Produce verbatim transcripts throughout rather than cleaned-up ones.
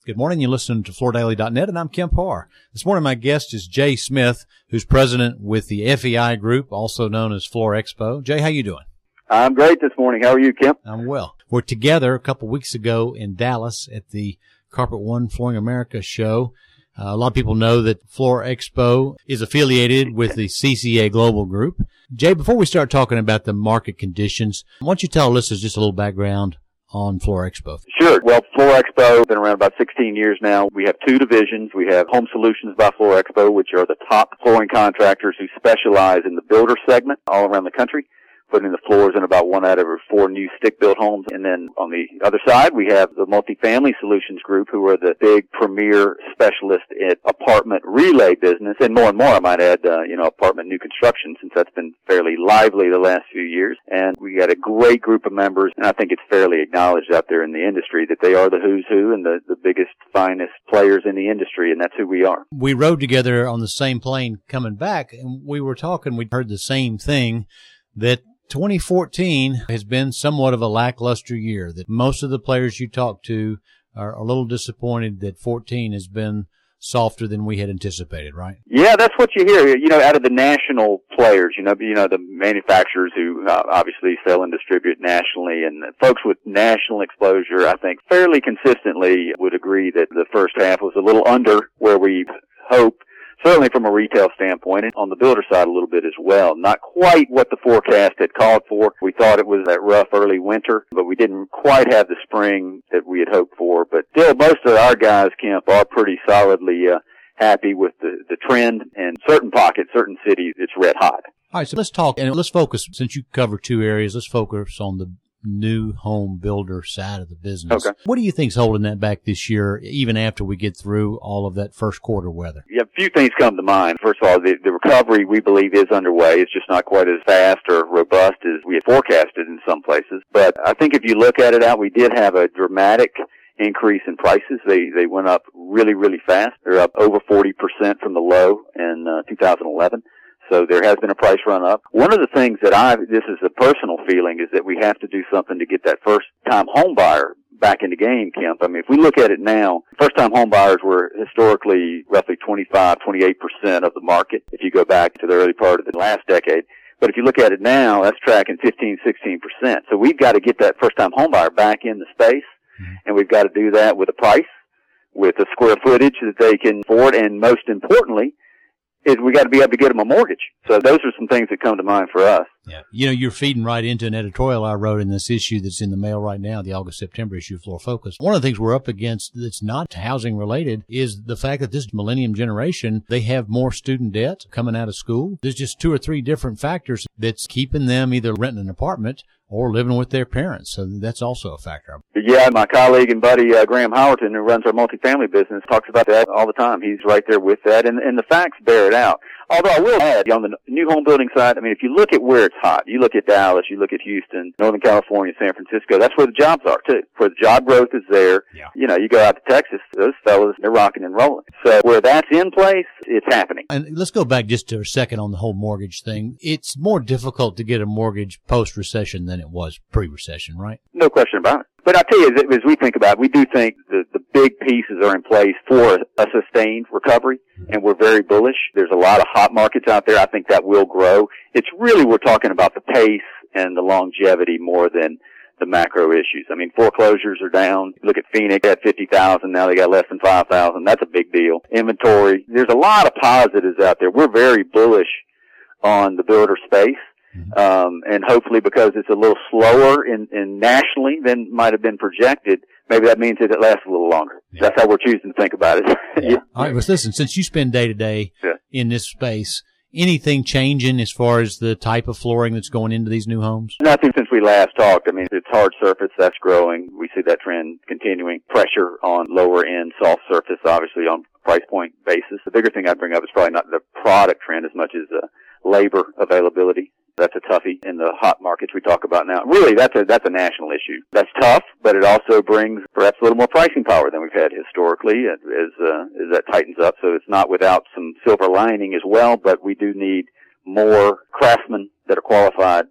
Good morning. You're listening to Floor Daily dot net, and I'm Kemp Harr. This morning, my guest is Jay Smith, who's president with the F E I Group, also known as Floor Expo. Jay, how you doing? I'm great this morning. How are you, Kemp? I'm well. We're together a couple weeks ago in Dallas at the Carpet One Flooring America show. Uh, a lot of people know that Floor Expo is affiliated with the C C A Global Group. Jay, before we start talking about the market conditions, why don't you tell our listeners just a little background on Floor Expo? Sure. Well, Floor Expo has been around about sixteen years now. We have two divisions. We have Home Solutions by Floor Expo, which are the top flooring contractors who specialize in the builder segment all around the country, putting the floors in about one out of every four new stick-built homes. And then on the other side, we have the Multifamily Solutions Group, who are the big premier specialist in apartment relay business, and more and more, I might add, uh, you know, apartment new construction, since that's been fairly lively the last few years. And we got a great group of members, and I think it's fairly acknowledged out there in the industry that they are the who's who and the, the biggest, finest players in the industry, and that's who we are. We rode together on the same plane coming back, and we were talking, we heard the same thing, that twenty fourteen has been somewhat of a lackluster year, that most of the players you talk to are a little disappointed that fourteen has been softer than we had anticipated, right? Yeah, that's what you hear. You know, out of the national players, you know, you know, the manufacturers who uh, obviously sell and distribute nationally, and folks with national exposure, I think fairly consistently would agree that the first half was a little under where we hoped. Certainly from a retail standpoint, and on the builder side a little bit as well. Not quite what the forecast had called for. We thought it was that rough early winter, but we didn't quite have the spring that we had hoped for. But still, most of our guys, Kemp, are pretty solidly uh, happy with the, the trend. And certain pockets, certain cities, it's red hot. All right, so let's talk, and let's focus, since you cover two areas, let's focus on the new home builder side of the business. Okay. What do you think's holding that back this year, even after we get through all of that first quarter weather? Yeah, a few things come to mind. First of all, the, the recovery, we believe, is underway. It's just not quite as fast or robust as we had forecasted in some places. But I think if you look at it out, we did have a dramatic increase in prices. They they went up really, really fast. They're up over forty percent from the low in uh, two thousand eleven. So there has been a price run up. One of the things that I, this is a personal feeling, is that we have to do something to get that first-time home buyer back in the game, Kemp. I mean, if we look at it now, first-time home buyers were historically roughly twenty-five, twenty-eight percent of the market if you go back to the early part of the last decade. But if you look at it now, that's tracking fifteen, sixteen percent. So we've got to get that first-time home buyer back in the space, and we've got to do that with a price, with a square footage that they can afford, and most importantly, is we got to be able to get them a mortgage. So those are some things that come to mind for us. Yeah. You know, you're feeding right into an editorial I wrote in this issue that's in the mail right now, the August-September issue of Floor Focus. One of the things we're up against that's not housing related is the fact that this millennium generation, they have more student debt coming out of school. There's just two or three different factors that's keeping them either renting an apartment or living with their parents. So that's also a factor. Yeah, my colleague and buddy, uh, Graham Howerton, who runs our multifamily business, talks about that all the time. He's right there with that, and, and the facts bear it out. Although I will add, on the new home building side, I mean, if you look at where it's hot, you look at Dallas, you look at Houston, Northern California, San Francisco, that's where the jobs are, too. Where the job growth is there. Yeah. You know, you go out to Texas, those fellas, they're rocking and rolling. So where that's in place, it's happening. And let's go back just to a second on the whole mortgage thing. It's more difficult to get a mortgage post-recession than it was pre-recession, right? No question about it. But I tell you, as we think about it, we do think the, the big pieces are in place for a sustained recovery, and we're very bullish. There's a lot of hot markets out there. I think that will grow. It's really, we're talking about the pace and the longevity more than the macro issues. I mean, foreclosures are down. Look at Phoenix, they had fifty thousand. Now they got less than five thousand. That's a big deal. Inventory. There's a lot of positives out there. We're very bullish on the builder space. Um, and hopefully because it's a little slower in, in nationally than might have been projected, maybe that means that it lasts a little longer. Yeah. That's how we're choosing to think about it. Yeah. All right, well, listen, since you spend day to day in this space, anything changing as far as the type of flooring that's going into these new homes? Nothing since we last talked. I mean, it's hard surface, that's growing. We see that trend continuing. Pressure on lower end soft surface, obviously on price point basis. The bigger thing I'd bring up is probably not the product trend as much as uh, labor availability. That's a toughie in the hot markets we talk about now. Really, that's a that's a national issue. That's tough, but it also brings perhaps a little more pricing power than we've had historically as uh, as that tightens up. So it's not without some silver lining as well, but we do need more craftsmen that are qualified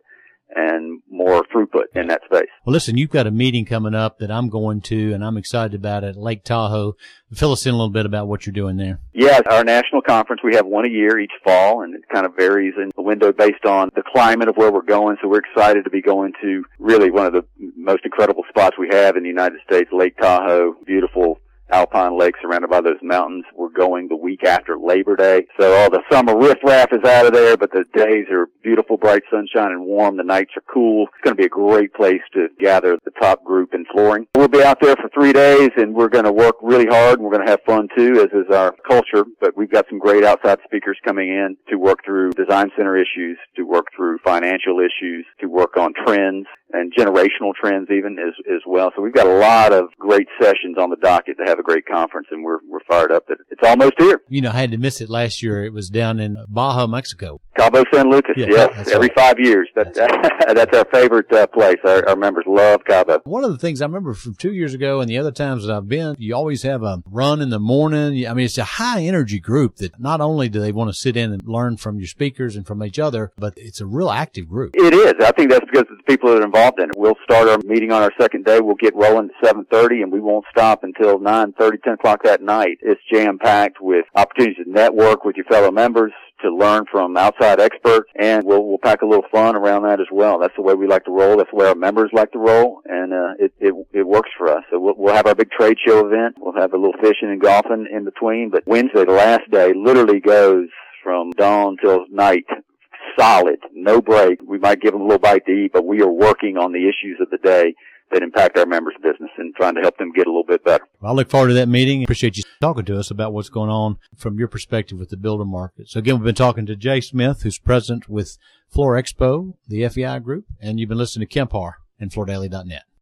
and more throughput in that space. Well, listen, you've got a meeting coming up that I'm going to, and I'm excited about it, Lake Tahoe. Fill us in a little bit about what you're doing there. Yes, our national conference, we have one a year each fall, and it kind of varies in the window based on the climate of where we're going. So we're excited to be going to really one of the most incredible spots we have in the United States, Lake Tahoe, beautiful alpine lake surrounded by those mountains. We're going the week after Labor Day. So all the summer riffraff is out of there, but the days are beautiful, bright sunshine and warm. The nights are cool. It's going to be a great place to gather the top group in flooring. We'll be out there for three days and we're going to work really hard and we're going to have fun too, as is our culture. But we've got some great outside speakers coming in to work through design center issues, to work through financial issues, to work on trends and generational trends even as as well. So we've got a lot of great sessions on the docket to have a great conference, and we're we're fired up that it's almost here. You know, I had to miss it last year. It was down in Baja, Mexico. Cabo San Lucas, yeah, yes, every right. five years. That, that's, right. That's our favorite uh, place. Our, our members love Cabo. One of the things I remember from two years ago and the other times that I've been, you always have a run in the morning. I mean, it's a high energy group that not only do they want to sit in and learn from your speakers and from each other, but it's a real active group. It is. I think that's because of the people that are involved in it. We'll start our meeting on our second day. We'll get rolling at seven thirty, and we won't stop until nine thirty, ten o'clock that night. It's jam-packed with opportunities to network with your fellow members, to learn from outside experts, and we'll we'll pack a little fun around that as well. That's the way we like to roll. That's the way our members like to roll, and uh, it, it it works for us. So we'll, we'll have our big trade show event. We'll have a little fishing and golfing in between. But Wednesday, the last day, literally goes from dawn till night. Solid, no break. We might give them a little bite to eat, but we are working on the issues of the day that impact our members' business and trying to help them get a little bit better. Well, I look forward to that meeting. Appreciate you talking to us about what's going on from your perspective with the builder market. So again, we've been talking to Jay Smith, who's president with Floor Expo, the F E I Group, and you've been listening to Kemp Harr and Floor Daily dot net.